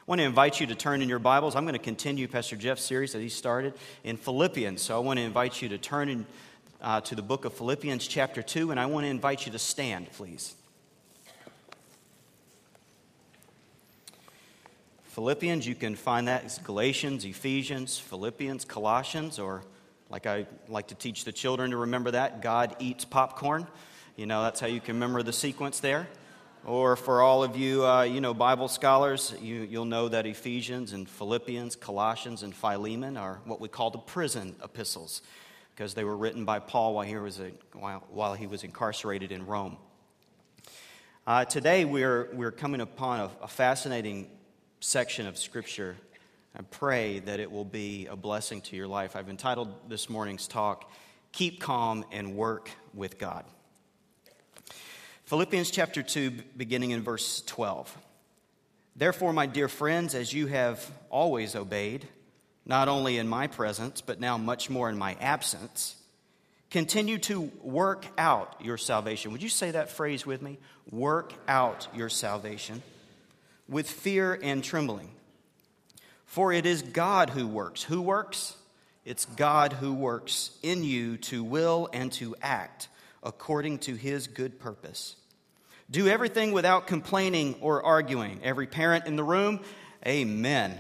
I want to invite you to turn in your Bibles. I'm going to continue Pastor Jeff's series that he started in Philippians. So I want to invite you to turn to the book of Philippians chapter 2, and I want to invite you to stand, please. Philippians, you can find that as Galatians, Ephesians, Philippians, Colossians, or like I like to teach the children to remember that, God eats popcorn. You know, that's how you can remember the sequence there. Or for all of you, Bible scholars, you'll know that Ephesians and Philippians, Colossians, and Philemon are what we call the prison epistles, because they were written by Paul while he was incarcerated in Rome. Today we're coming upon a fascinating section of Scripture. I pray that it will be a blessing to your life. I've entitled this morning's talk, "Keep Calm and Work with God." Philippians chapter 2, beginning in verse 12. "Therefore, my dear friends, as you have always obeyed, not only in my presence, but now much more in my absence, continue to work out your salvation." Would you say that phrase with me? Work out your salvation with fear and trembling. For it is God who works. Who works? It's God who works in you to will and to act according to his good purpose. Do everything without complaining or arguing. Every parent in the room, amen.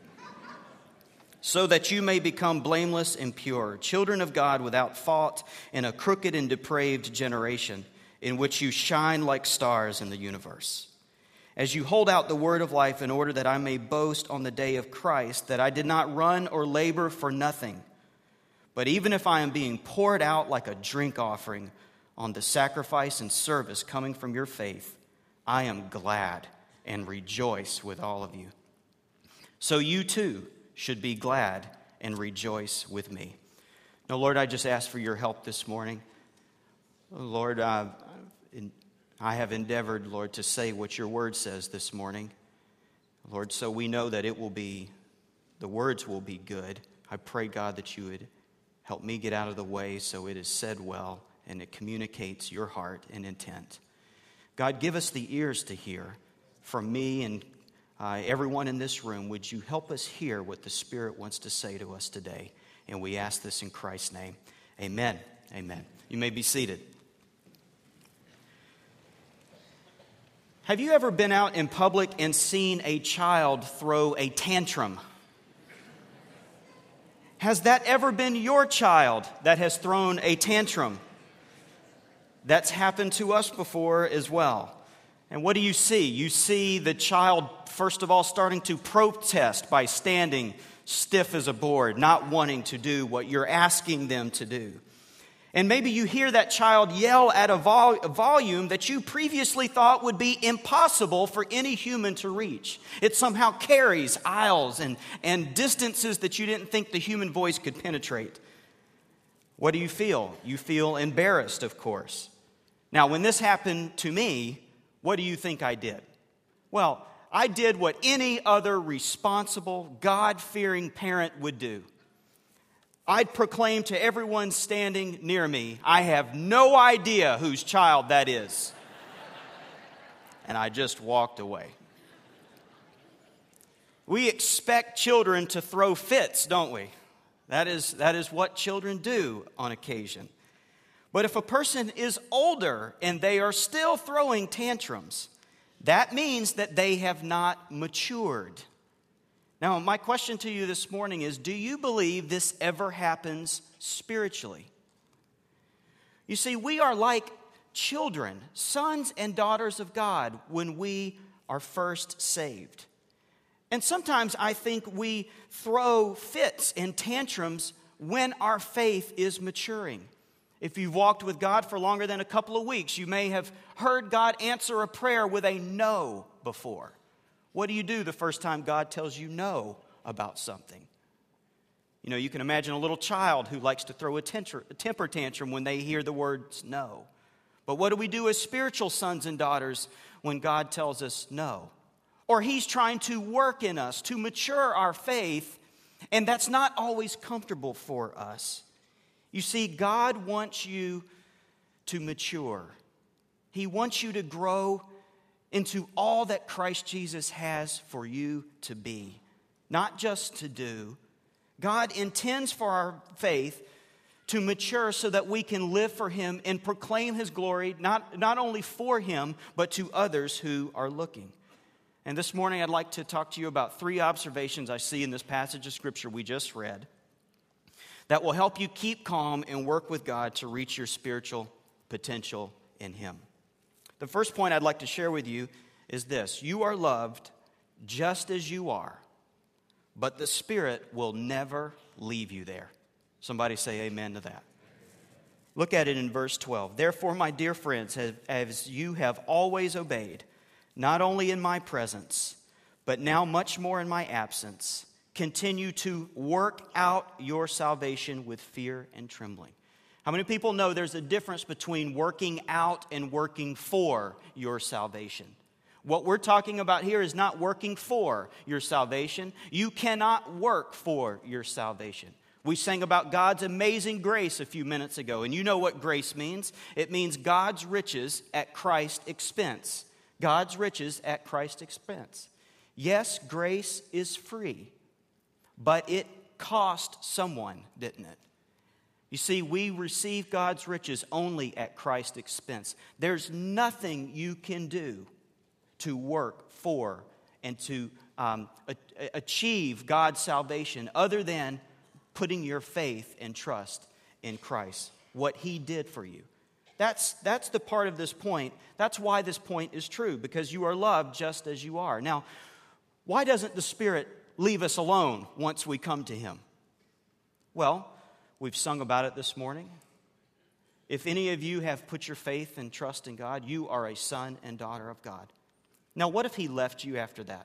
So that you may become blameless and pure, children of God without fault in a crooked and depraved generation, in which you shine like stars in the universe. As you hold out the word of life, in order that I may boast on the day of Christ, that I did not run or labor for nothing. But even if I am being poured out like a drink offering on the sacrifice and service coming from your faith, I am glad and rejoice with all of you. So you too should be glad and rejoice with me. Now, Lord, I just ask for your help this morning. Lord, I have endeavored, Lord, to say what your word says this morning. Lord, so we know that the words will be good. I pray, God, that you would help me get out of the way so it is said well and it communicates your heart and intent. God, give us the ears to hear from me and everyone in this room. Would you help us hear what the Spirit wants to say to us today? And we ask this in Christ's name. Amen. Amen. You may be seated. Have you ever been out in public and seen a child throw a tantrum? Has that ever been your child that has thrown a tantrum? That's happened to us before as well. And what do you see? You see the child, first of all, starting to protest by standing stiff as a board, not wanting to do what you're asking them to do. And maybe you hear that child yell at a volume that you previously thought would be impossible for any human to reach. It somehow carries aisles and distances that you didn't think the human voice could penetrate. What do you feel? You feel embarrassed, of course. Now, when this happened to me, what do you think I did? Well, I did what any other responsible, God-fearing parent would do. I'd proclaim to everyone standing near me, I have no idea whose child that is. And I just walked away. We expect children to throw fits, don't we? That is what children do on occasion. But if a person is older and they are still throwing tantrums, that means that they have not matured. Now, my question to you this morning is, do you believe this ever happens spiritually? You see, we are like children, sons and daughters of God, when we are first saved. And sometimes I think we throw fits and tantrums when our faith is maturing. If you've walked with God for longer than a couple of weeks, you may have heard God answer a prayer with a no before. What do you do the first time God tells you no about something? You know, you can imagine a little child who likes to throw a temper tantrum when they hear the words no. But what do we do as spiritual sons and daughters when God tells us no? Or he's trying to work in us to mature our faith, and that's not always comfortable for us. You see, God wants you to mature. He wants you to grow into all that Christ Jesus has for you to be, not just to do. God intends for our faith to mature so that we can live for Him and proclaim His glory, not only for Him, but to others who are looking. And this morning I'd like to talk to you about 3 observations I see in this passage of Scripture we just read that will help you keep calm and work with God to reach your spiritual potential in Him. The first point I'd like to share with you is this: you are loved just as you are, but the Spirit will never leave you there. Somebody say amen to that. Look at it in verse 12. Therefore, my dear friends, as you have always obeyed, not only in my presence, but now much more in my absence, continue to work out your salvation with fear and trembling. How many people know there's a difference between working out and working for your salvation? What we're talking about here is not working for your salvation. You cannot work for your salvation. We sang about God's amazing grace a few minutes ago, and you know what grace means. It means God's riches at Christ's expense. God's riches at Christ's expense. Yes, grace is free, but it cost someone, didn't it? You see, we receive God's riches only at Christ's expense. There's nothing you can do to work for and to achieve God's salvation other than putting your faith and trust in Christ, what He did for you. That's the part of this point. That's why this point is true, because you are loved just as you are. Now, why doesn't the Spirit leave us alone once we come to Him? Well, we've sung about it this morning. If any of you have put your faith and trust in God, you are a son and daughter of God. Now, what if He left you after that?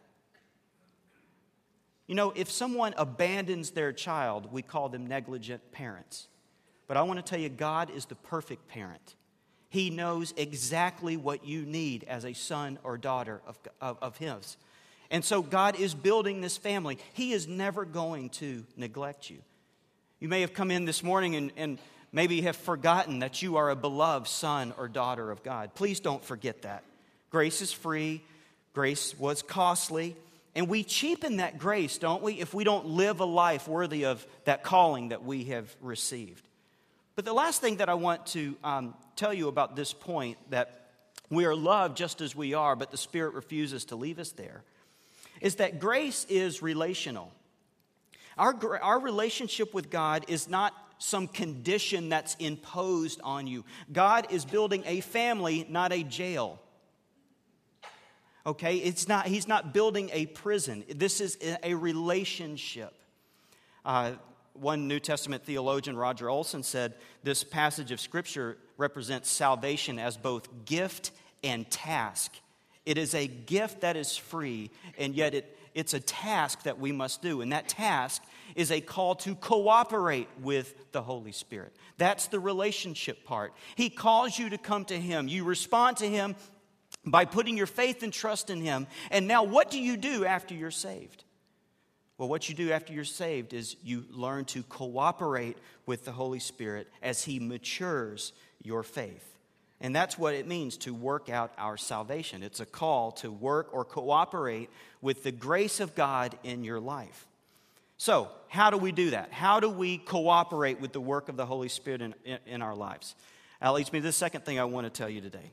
You know, if someone abandons their child, we call them negligent parents. But I want to tell you, God is the perfect parent. He knows exactly what you need as a son or daughter of His. And so God is building this family. He is never going to neglect you. You may have come in this morning and maybe have forgotten that you are a beloved son or daughter of God. Please don't forget that. Grace is free. Grace was costly. And we cheapen that grace, don't we, if we don't live a life worthy of that calling that we have received. But the last thing that I want to tell you about this point, that we are loved just as we are, but the Spirit refuses to leave us there, is that grace is relational. Our relationship with God is not some condition that's imposed on you. God is building a family, not a jail. Okay, He's not building a prison. This is a relationship. One New Testament theologian, Roger Olson, said this passage of Scripture represents salvation as both gift and task. It is a gift that is free, and yet it's a task that we must do. And that task is a call to cooperate with the Holy Spirit. That's the relationship part. He calls you to come to Him. You respond to Him by putting your faith and trust in Him. And now what do you do after you're saved? Well, what you do after you're saved is you learn to cooperate with the Holy Spirit as He matures your faith. And that's what it means to work out our salvation. It's a call to work or cooperate with the grace of God in your life. So, how do we do that? How do we cooperate with the work of the Holy Spirit in our lives? That leads me to the second thing I want to tell you today.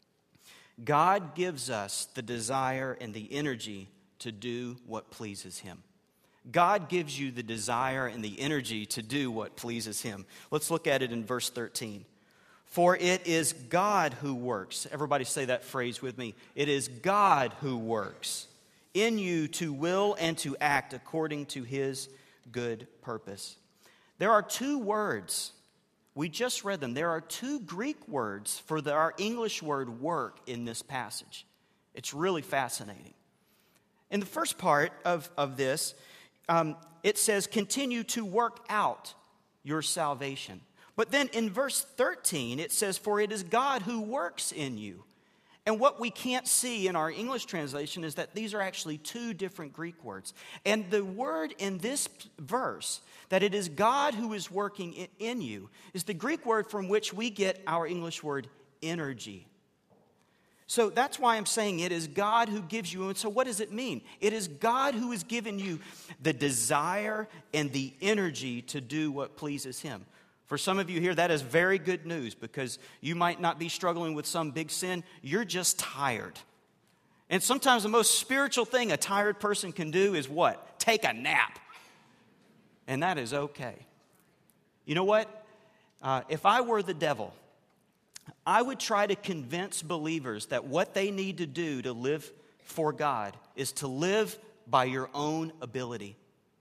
God gives us the desire and the energy to do what pleases Him. God gives you the desire and the energy to do what pleases Him. Let's look at it in verse 13. For it is God who works. Everybody say that phrase with me. It is God who works in you to will and to act according to His good purpose. There are 2 words. We just read them. There are 2 Greek words for our English word work in this passage. It's really fascinating. In the first part of this, it says, continue to work out your salvation. But then in verse 13, it says, for it is God who works in you. And what we can't see in our English translation is that these are actually 2 different Greek words. And the word in this verse, that it is God who is working in you, is the Greek word from which we get our English word energy. So that's why I'm saying it is God who gives you. And so what does it mean? It is God who has given you the desire and the energy to do what pleases Him. For some of you here, that is very good news, because you might not be struggling with some big sin. You're just tired. And sometimes the most spiritual thing a tired person can do is what? Take a nap. And that is okay. You know what? If I were the devil, I would try to convince believers that what they need to do to live for God is to live by your own ability.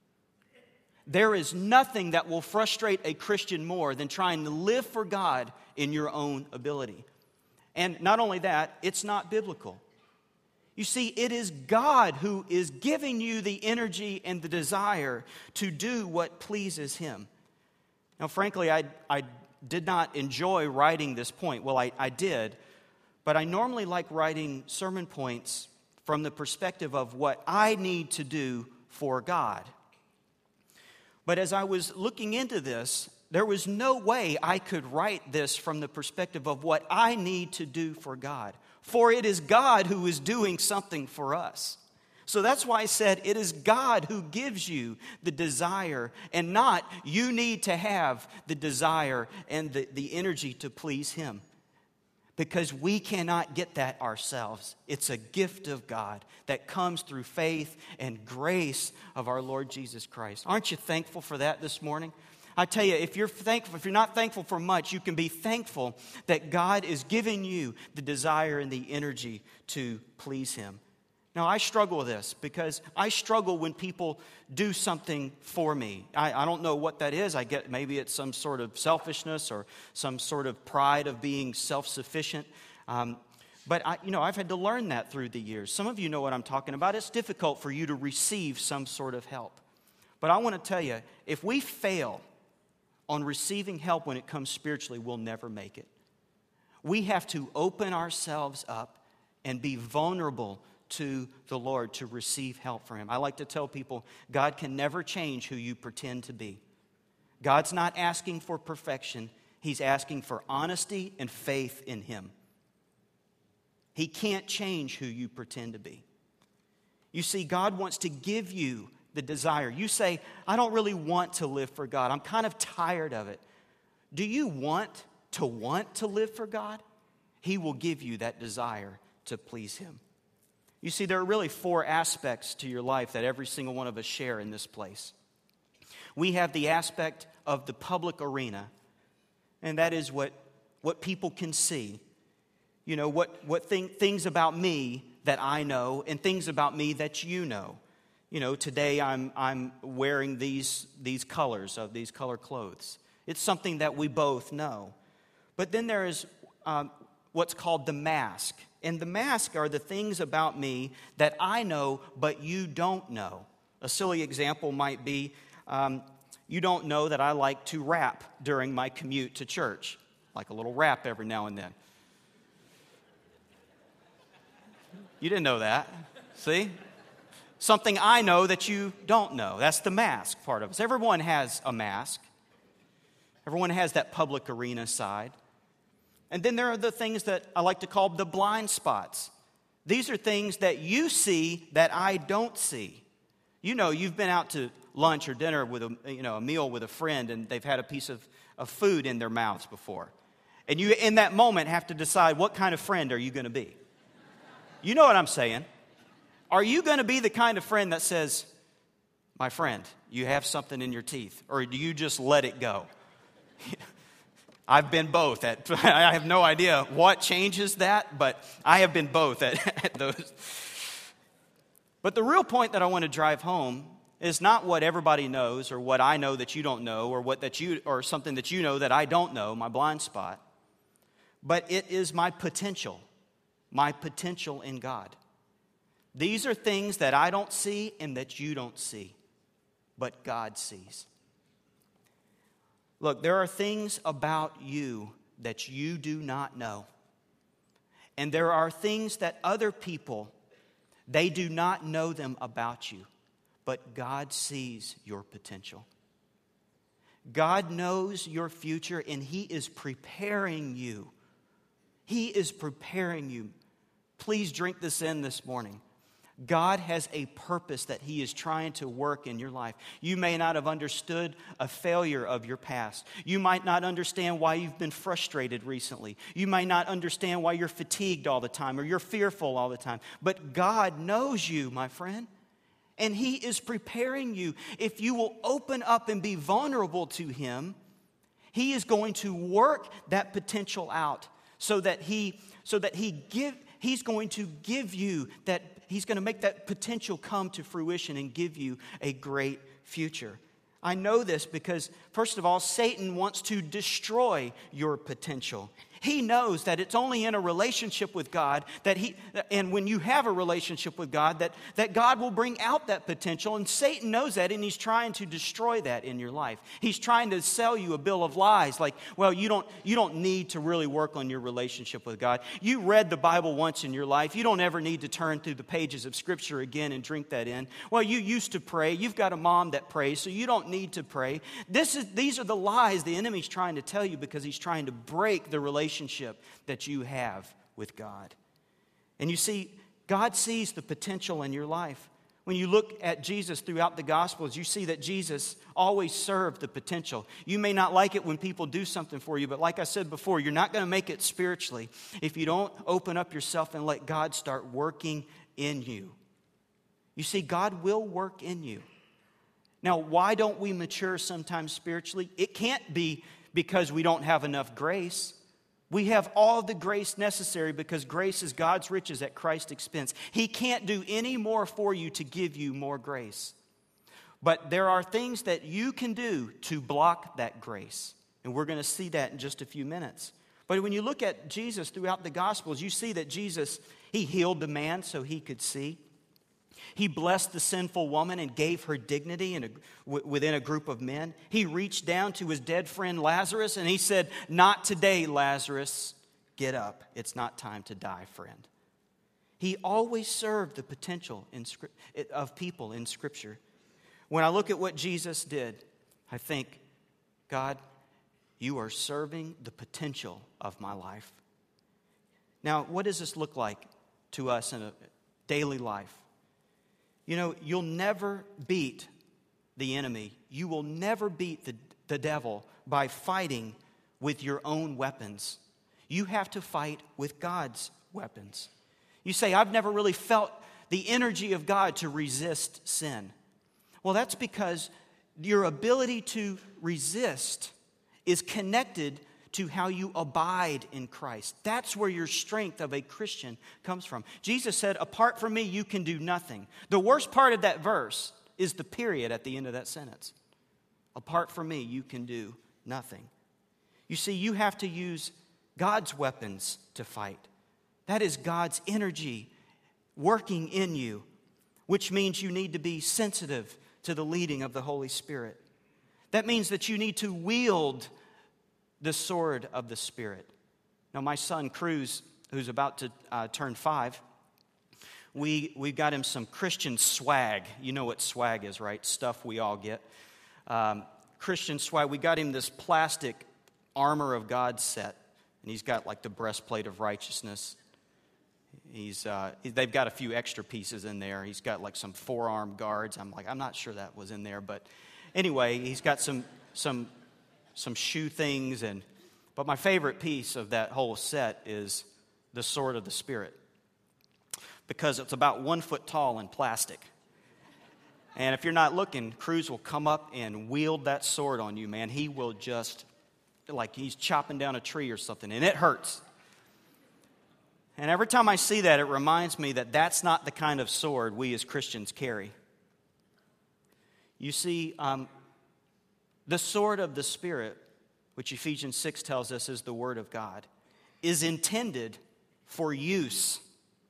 There is nothing that will frustrate a Christian more than trying to live for God in your own ability. And not only that, it's not biblical. You see, it is God who is giving you the energy and the desire to do what pleases Him. Now, frankly, I did not enjoy writing this point. Well, I did, but I normally like writing sermon points from the perspective of what I need to do for God. But as I was looking into this, there was no way I could write this from the perspective of what I need to do for God. For it is God who is doing something for us. So that's why I said it is God who gives you the desire, and not you need to have the desire and the energy to please Him. Because we cannot get that ourselves. It's a gift of God that comes through faith and grace of our Lord Jesus Christ. Aren't you thankful for that this morning? I tell you, if you're not thankful for much, you can be thankful that God is giving you the desire and the energy to please Him. Now, I struggle with this because I struggle when people do something for me. I don't know what that is. I get maybe it's some sort of selfishness or some sort of pride of being self-sufficient. But I've had to learn that through the years. Some of you know what I'm talking about. It's difficult for you to receive some sort of help. But I want to tell you, if we fail on receiving help when it comes spiritually, we'll never make it. We have to open ourselves up and be vulnerable to the Lord to receive help from Him. I like to tell people, God can never change who you pretend to be. God's not asking for perfection. He's asking for honesty and faith in Him. He can't change who you pretend to be. You see, God wants to give you the desire. You say, I don't really want to live for God. I'm kind of tired of it. Do you want to live for God? He will give you that desire to please Him. You see, there are really 4 aspects to your life that every single one of us share in this place. We have the aspect of the public arena, and that is what people can see. You know, things about me that I know and things about me that you know. You know, today I'm wearing these colors of these color clothes. It's something that we both know. But then there is what's called the mask. And the mask are the things about me that I know, but you don't know. A silly example might be, you don't know that I like to rap during my commute to church. Like a little rap every now and then. You didn't know that. See? Something I know that you don't know. That's the mask part of us. Everyone has a mask. Everyone has that public arena side. And then there are the things that I like to call the blind spots. These are things that you see that I don't see. You know, you've been out to lunch or dinner with a meal with a friend, and they've had a piece of food in their mouths before. And you, in that moment, have to decide what kind of friend are you going to be. You know what I'm saying. Are you going to be the kind of friend that says, my friend, you have something in your teeth? Or do you just let it go? I've been both. I have no idea what changes that, but I have been both at those. But the real point that I want to drive home is not what everybody knows or what I know that you don't know or something that you know that I don't know, my blind spot. But it is my potential in God. These are things that I don't see and that you don't see, but God sees. Look, there are things about you that you do not know. And there are things that other people, they do not know them about you. But God sees your potential. God knows your future, and He is preparing you. He is preparing you Please drink this in this morning. God has a purpose that He is trying to work in your life. You may not have understood a failure of your past. You might not understand why you've been frustrated recently. You might not understand why you're fatigued all the time or you're fearful all the time. But God knows you, my friend. And He is preparing you. If you will open up and be vulnerable to Him, He is going to work that potential out so that He's going to give you that. He's going to make that potential come to fruition and give you a great future. I know this because, first of all, Satan wants to destroy your potential. He knows that it's only in a relationship with God and when you have a relationship with God, that God will bring out that potential. And Satan knows that, and he's trying to destroy that in your life. He's trying to sell you a bill of lies, like, well, you don't need to really work on your relationship with God. You read the Bible once in your life. You don't ever need to turn through the pages of Scripture again and drink that in. Well, you used to pray. You've got a mom that prays, so you don't need to pray. These are the lies the enemy's trying to tell you because he's trying to break the relationship that you have with God. And you see, God sees the potential in your life. When you look at Jesus throughout the Gospels, you see that Jesus always served the potential. You may not like it when people do something for you, but like I said before, you're not going to make it spiritually if you don't open up yourself and let God start working in you. You see, God will work in you. Now, why don't we mature sometimes spiritually? It can't be because we don't have enough grace. We have all the grace necessary because grace is God's riches at Christ's expense. He can't do any more for you to give you more grace. But there are things that you can do to block that grace. And we're going to see that in just a few minutes. But when you look at Jesus throughout the Gospels, you see that Jesus, He healed the man so he could see. He blessed the sinful woman and gave her dignity within a group of men. He reached down to his dead friend Lazarus and He said, "Not today, Lazarus. Get up. It's not time to die, friend." He always served the potential of people in Scripture. When I look at what Jesus did, I think, God, You are serving the potential of my life. Now, what does this look like to us in a daily life? You know, you'll never beat the enemy. You will never beat the devil by fighting with your own weapons. You have to fight with God's weapons. You say, I've never really felt the energy of God to resist sin. Well, that's because your ability to resist is connected to how you abide in Christ. That's where your strength of a Christian comes from. Jesus said, apart from me, you can do nothing. The worst part of that verse is the period at the end of that sentence. Apart from me, you can do nothing. You see, you have to use God's weapons to fight. That is God's energy working in you, which means you need to be sensitive to the leading of the Holy Spirit. That means that you need to wield the sword of the Spirit. Now, my son Cruz, who's about to turn 5, we got him some Christian swag. You know what swag is, right? Stuff we all get. Christian swag. We got him this plastic armor of God set, and he's got like the breastplate of righteousness. They've got a few extra pieces in there. He's got like some forearm guards. I'm not sure that was in there, but anyway, he's got some shoe things, but my favorite piece of that whole set is the sword of the Spirit, because it's about 1 foot tall in plastic. And if you're not looking, Cruz will come up and wield that sword on you, man. He will just, like he's chopping down a tree or something, and it hurts. And every time I see that, it reminds me that that's not the kind of sword we as Christians carry. You see, the sword of the Spirit, which Ephesians 6 tells us is the Word of God, is intended for use.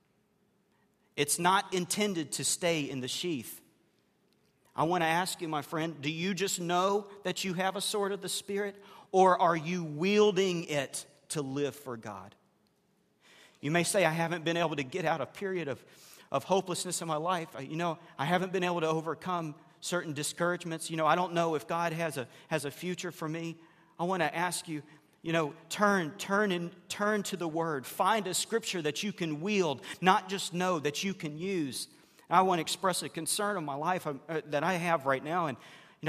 It's not intended to stay in the sheath. I want to ask you, my friend, do you just know that you have a sword of the Spirit, or are you wielding it to live for God? You may say, I haven't been able to get out a period of hopelessness in my life. I haven't been able to overcome certain discouragements. I don't know if God has a future for me. I want to ask you, turn to the Word. Find a scripture that you can wield, not just know, that you can use. I want to express a concern of my life that I have right now, and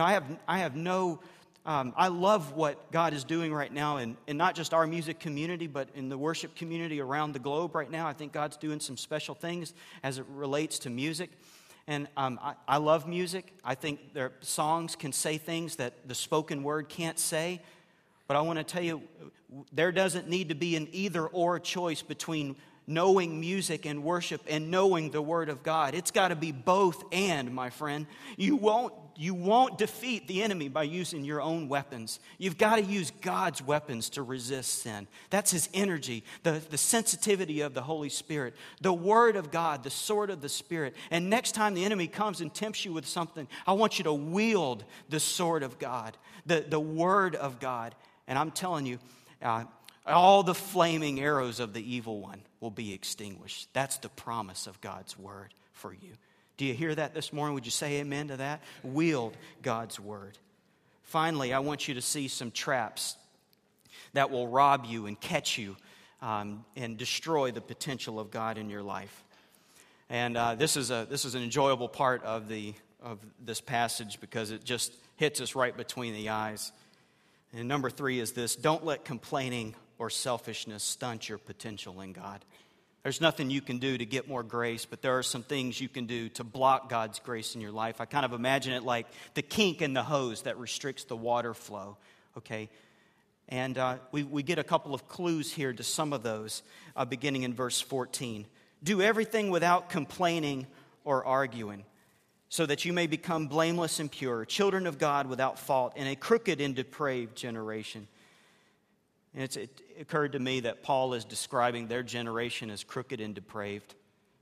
I love what God is doing right now, in not just our music community, but in the worship community around the globe right now. I think God's doing some special things as it relates to music. And I love music. I think their songs can say things that the spoken word can't say. But I want to tell you, there doesn't need to be an either-or choice between knowing music and worship and knowing the Word of God. It's got to be both and, my friend. You won't defeat the enemy by using your own weapons. You've got to use God's weapons to resist sin. That's His energy, the sensitivity of the Holy Spirit, the Word of God, the sword of the Spirit. And next time the enemy comes and tempts you with something, I want you to wield the sword of God, the Word of God. And I'm telling you, all the flaming arrows of the evil one will be extinguished. That's the promise of God's Word for you. Do you hear that this morning? Would you say amen to that? Wield God's Word. Finally, I want you to see some traps that will rob you and catch you and destroy the potential of God in your life. And this is an enjoyable part of this passage because it just hits us right between the eyes. And number 3 is this: don't let complaining or selfishness stunt your potential in God. There's nothing you can do to get more grace, but there are some things you can do to block God's grace in your life. I kind of imagine it like the kink in the hose that restricts the water flow, okay? And we get a couple of clues here to some of those, beginning in verse 14. Do everything without complaining or arguing, so that you may become blameless and pure, children of God without fault, in a crooked and depraved generation. And it occurred to me that Paul is describing their generation as crooked and depraved.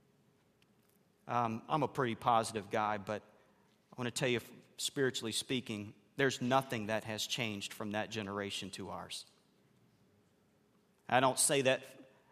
I'm a pretty positive guy, but I want to tell you, spiritually speaking, there's nothing that has changed from that generation to ours. I don't say that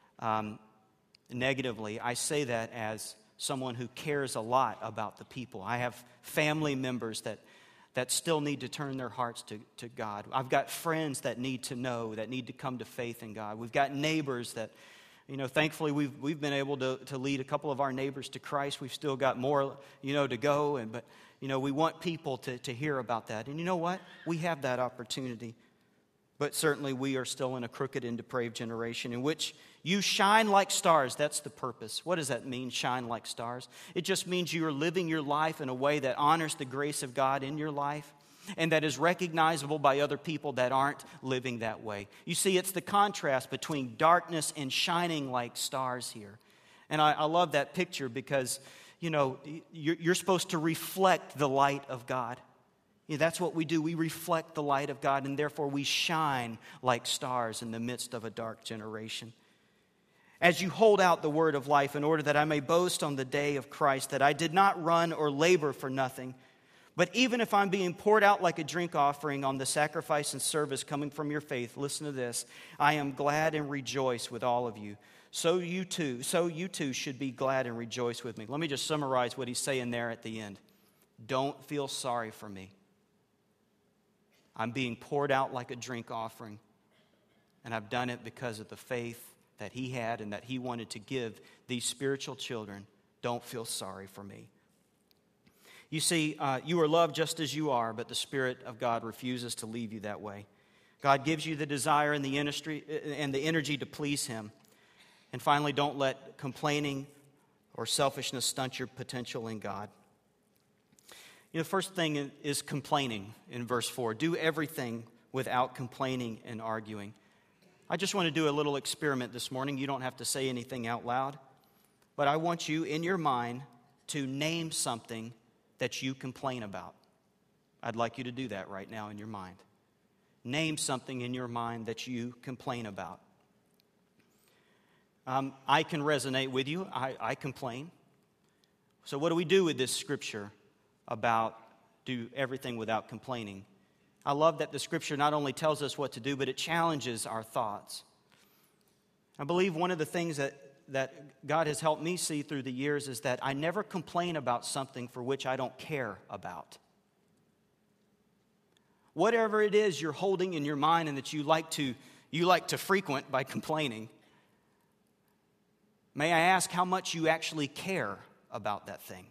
negatively. I say that as someone who cares a lot about the people. I have family members that still need to turn their hearts to God. I've got friends that need to know, that need to come to faith in God. We've got neighbors that, thankfully we've been able to lead a couple of our neighbors to Christ. We've still got more, to go. But we want people to hear about that. And you know what? We have that opportunity. But certainly we are still in a crooked and depraved generation in which you shine like stars. That's the purpose. What does that mean, shine like stars? It just means you are living your life in a way that honors the grace of God in your life and that is recognizable by other people that aren't living that way. You see, it's the contrast between darkness and shining like stars here. And I love that picture because, you're supposed to reflect the light of God. That's what we do. We reflect the light of God, and therefore we shine like stars in the midst of a dark generation. As you hold out the word of life, in order that I may boast on the day of Christ, that I did not run or labor for nothing, but even if I'm being poured out like a drink offering on the sacrifice and service coming from your faith, listen to this, I am glad and rejoice with all of you. So you too should be glad and rejoice with me. Let me just summarize what he's saying there at the end. Don't feel sorry for me. I'm being poured out like a drink offering, and I've done it because of the faith that he had and that he wanted to give these spiritual children. Don't feel sorry for me. You see, you are loved just as you are, but the Spirit of God refuses to leave you that way. God gives you the desire and the energy to please him. And finally, don't let complaining or selfishness stunt your potential in God. The first thing is complaining in verse 4. Do everything without complaining and arguing. I just want to do a little experiment this morning. You don't have to say anything out loud. But I want you, in your mind, to name something that you complain about. I'd like you to do that right now in your mind. Name something in your mind that you complain about. I can resonate with you. I complain. So what do we do with this scripture about do everything without complaining? I love that the scripture not only tells us what to do, but it challenges our thoughts. I believe one of the things that God has helped me see through the years is that I never complain about something for which I don't care about. Whatever it is you're holding in your mind and that you like to, you like to frequent by complaining. May I ask how much you actually care about that thing?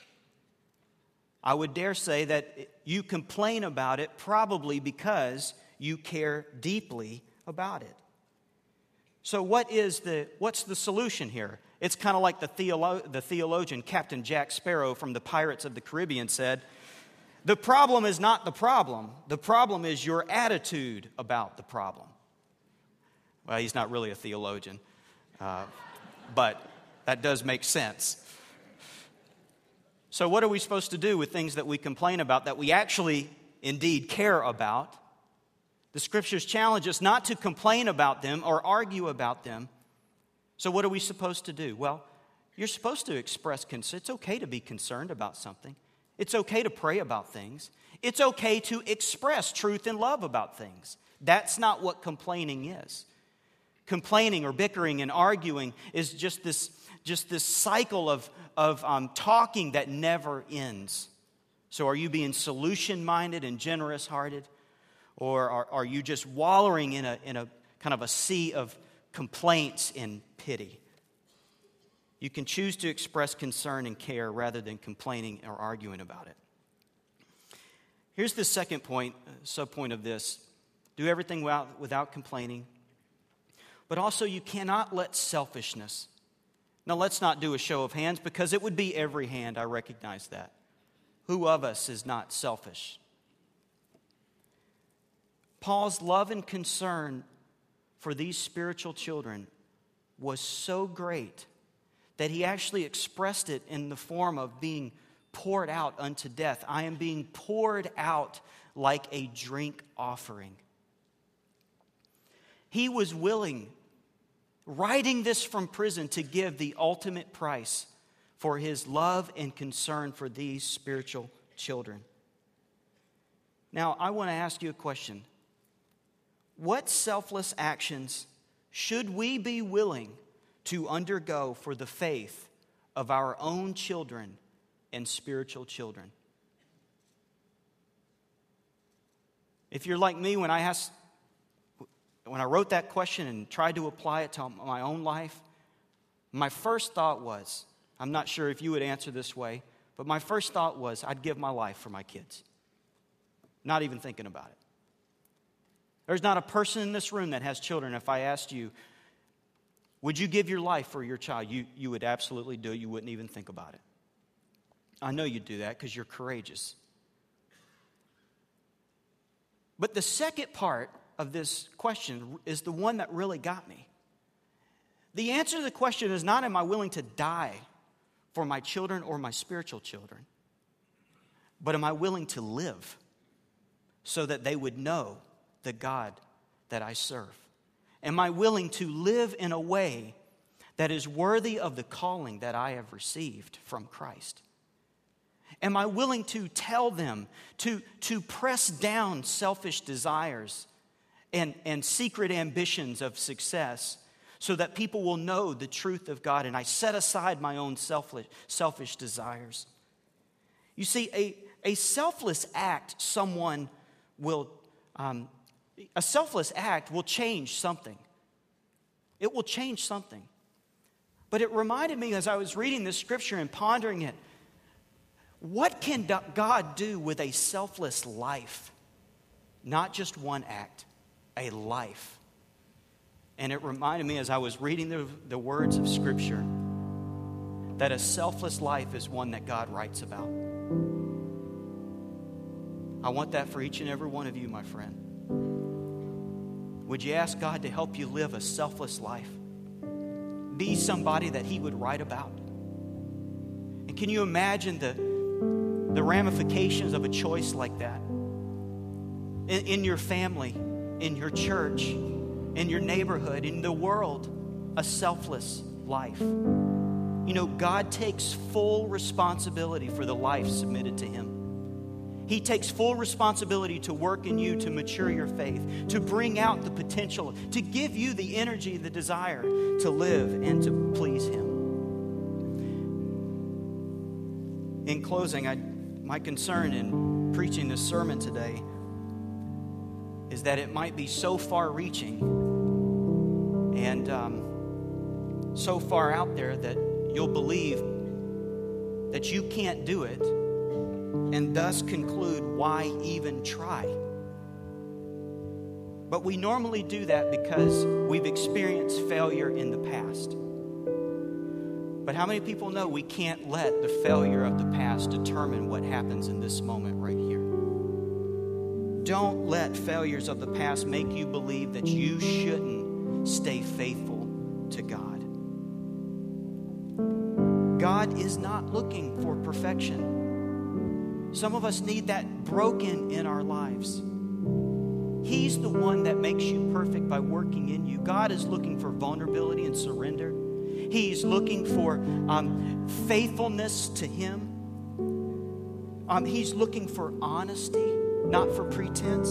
I would dare say that you complain about it probably because you care deeply about it. So what's the solution here? It's kind of like the theologian Captain Jack Sparrow from the Pirates of the Caribbean said, the problem is not the problem is your attitude about the problem. Well, he's not really a theologian, but that does make sense. So what are we supposed to do with things that we complain about that we actually indeed care about? The Scriptures challenge us not to complain about them or argue about them. So what are we supposed to do? Well, you're supposed to express concern. It's okay to be concerned about something. It's okay to pray about things. It's okay to express truth and love about things. That's not what complaining is. Complaining or bickering and arguing is just this cycle of talking that never ends. So are you being solution-minded and generous-hearted? Or are you just wallowing in a kind of a sea of complaints and pity? You can choose to express concern and care rather than complaining or arguing about it. Here's the second point, subpoint of this. Do everything without complaining. But also you cannot let selfishness. Now let's not do a show of hands because it would be every hand, I recognize that. Who of us is not selfish? Paul's love and concern for these spiritual children was so great that he actually expressed it in the form of being poured out unto death. I am being poured out like a drink offering. He was willing, writing this from prison, to give the ultimate price for his love and concern for these spiritual children. Now, I want to ask you a question. What selfless actions should we be willing to undergo for the faith of our own children and spiritual children? If you're like me, when I wrote that question and tried to apply it to my own life, my first thought was, I'm not sure if you would answer this way, but my first thought was I'd give my life for my kids. Not even thinking about it. There's not a person in this room that has children. If I asked you, would you give your life for your child? You would absolutely do it. You wouldn't even think about it. I know you'd do that because you're courageous. But the second part of this question is the one that really got me. The answer to the question is not, am I willing to die for my children or my spiritual children? But am I willing to live so that they would know the God that I serve? Am I willing to live in a way that is worthy of the calling that I have received from Christ? Am I willing to tell them to press down selfish desires and secret ambitions of success so that people will know the truth of God and I set aside my own selfish desires? You see, a selfless act, a selfless act will change something. It will change something. But it reminded me as I was reading this scripture and pondering it, what can God do with a selfless life? Not just one act, a life. And it reminded me as I was reading the words of scripture that a selfless life is one that God writes about. I want that for each and every one of you, my friend. Would you ask God to help you live a selfless life? Be somebody that He would write about. And can you imagine the ramifications of a choice like that? In your family, in your church, in your neighborhood, in the world, a selfless life. You know, God takes full responsibility for the life submitted to Him. He takes full responsibility to work in you to mature your faith, to bring out the potential, to give you the energy, the desire to live and to please Him. In closing, my concern in preaching this sermon today is that it might be so far-reaching and so far out there that you'll believe that you can't do it, and thus conclude, why even try? But we normally do that because we've experienced failure in the past. But how many people know we can't let the failure of the past determine what happens in this moment right here? Don't let failures of the past make you believe that you shouldn't stay faithful to God. God is not looking for perfection. Some of us need that broken in our lives. He's the one that makes you perfect by working in you. God is looking for vulnerability and surrender. He's looking for faithfulness to Him. He's looking for honesty, not for pretense.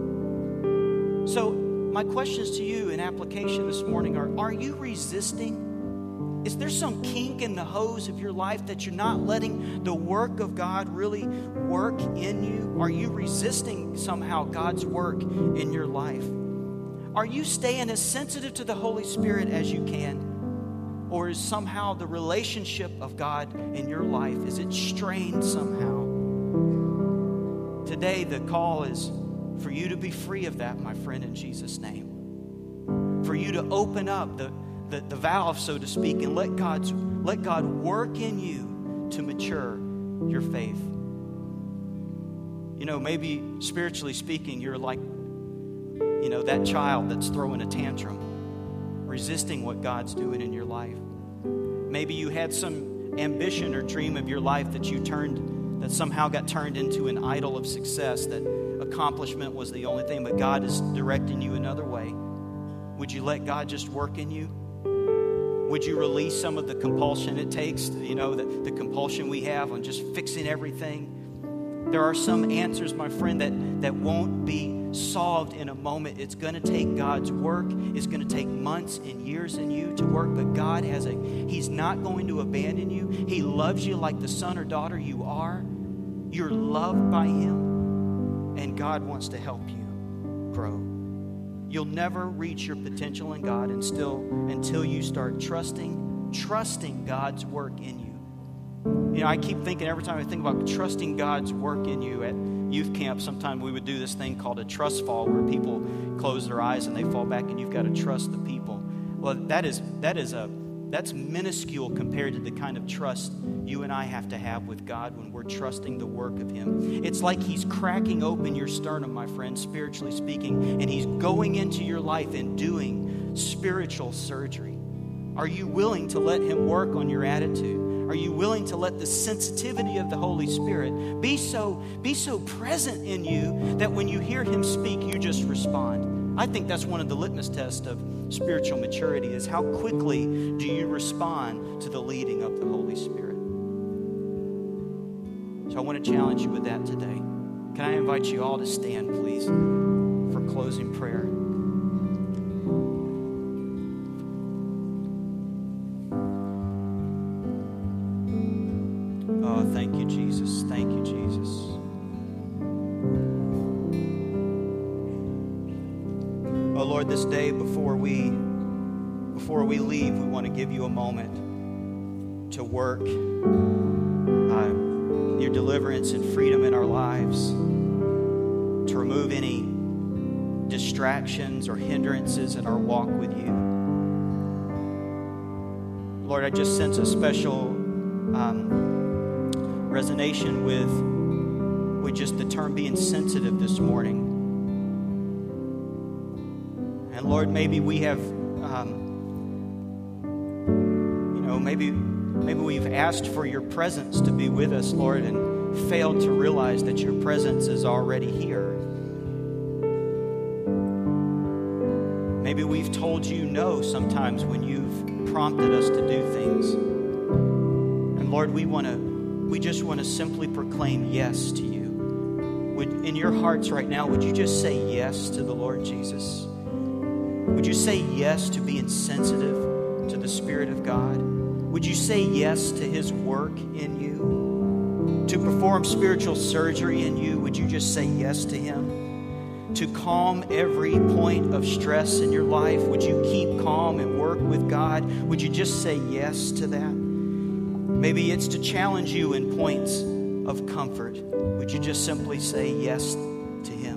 So my questions to you in application this morning are you resisting? Is there some kink in the hose of your life that you're not letting the work of God really work in you? Are you resisting somehow God's work in your life? Are you staying as sensitive to the Holy Spirit as you can? Or is somehow the relationship of God in your life, is it strained somehow? Today the call is for you to be free of that, my friend, in Jesus' name. For you to open up the valve, so to speak, and let God work in you to mature your faith. You know, maybe spiritually speaking, you're like, that child that's throwing a tantrum, resisting what God's doing in your life. Maybe you had some ambition or dream of your life that somehow got turned into an idol of success, that accomplishment was the only thing, but God is directing you another way. Would you let God just work in you? Would you release some of the compulsion it takes, the compulsion we have on just fixing everything? There are some answers, my friend, that won't be solved in a moment. It's going to take God's work. It's going to take months and years in you to work, but God He's not going to abandon you. He loves you like the son or daughter you are. You're loved by Him, and God wants to help you grow. You'll never reach your potential in God until you start trusting God's work in you. I keep thinking, every time I think about trusting God's work in you at youth camp, sometimes we would do this thing called a trust fall, where people close their eyes and they fall back, and you've got to trust the people. Well, that's minuscule compared to the kind of trust you and I have to have with God when we're trusting the work of Him. It's like He's cracking open your sternum, my friend, spiritually speaking, and He's going into your life and doing spiritual surgery. Are you willing to let Him work on your attitude? Are you willing to let the sensitivity of the Holy Spirit be so present in you that when you hear Him speak, you just respond? I think that's one of the litmus tests of spiritual maturity, is how quickly do you respond to the leading of the Holy Spirit. So I want to challenge you with that today. Can I invite you all to stand, please, for closing prayer? Oh, thank you, Jesus. Thank you, Jesus. Oh, Lord, this day before we leave, we want to give you a moment to work your deliverance and freedom in our lives, to remove any distractions or hindrances in our walk with you. Lord, I just sense a special resonation with just the term being sensitive this morning. And Lord, maybe we have, maybe we've asked for your presence to be with us, Lord, and failed to realize that your presence is already here. Maybe we've told you no sometimes when you've prompted us to do things. And Lord, we just want to simply proclaim yes to you. In your hearts right now, would you just say yes to the Lord Jesus? Would you say yes to being sensitive to the Spirit of God? Would you say yes to His work in you? To perform spiritual surgery in you, would you just say yes to Him? to calm every point of stress in your life? Would you keep calm and work with God? Would you just say yes to that? Maybe it's to challenge you in points of comfort. Would you just simply say yes to Him?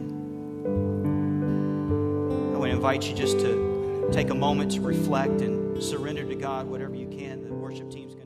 I would invite you just to take a moment to reflect and surrender to God whatever you can. The worship team's going to